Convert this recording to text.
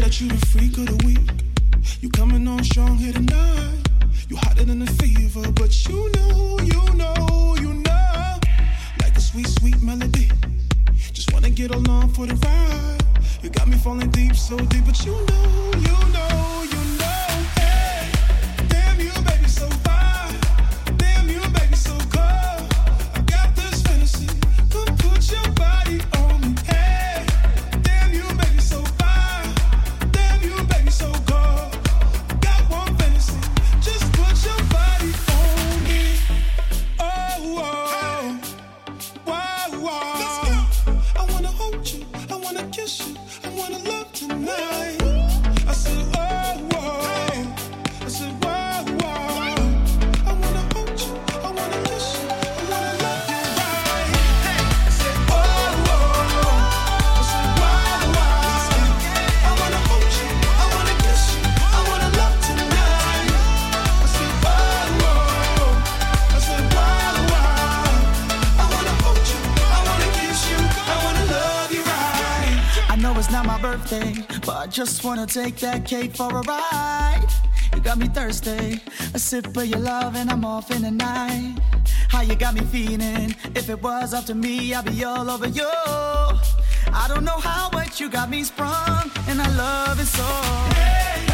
that you the freak of the week. You coming on strong here tonight. You hotter than a fever, but you know, like a sweet, sweet melody. Just wanna get along for the ride. You got me falling deep, so deep, but you know, hey, damn you, baby, so fine. Damn you, baby, so cold. I got this fantasy. Come put your body on me. Hey, damn you, baby, so fine. Damn you, baby, so cold. Got one fantasy. Just put your body on me. Oh, oh, whoa, whoa. Let's go. I wanna hold you. I wanna kiss you. I wanna love tonight. I said, oh, whoa. I said, whoa, whoa. I wanna hold you. I wanna kiss you. I wanna love you right. I said, oh, whoa. I said, whoa, whoa. I wanna hold you. I wanna kiss you. I wanna love tonight. I said, whoa, whoa. I said, whoa, whoa. I wanna hold you. I wanna kiss you. I wanna love you right. I know it's not my birthday, but I just wanna take that cake for a ride. You got me thirsty, a sip of your love and I'm off in the night. How you got me feeling? If it was up to me, I'd be all over you. I don't know how, but you got me sprung, and I love it so. Hey,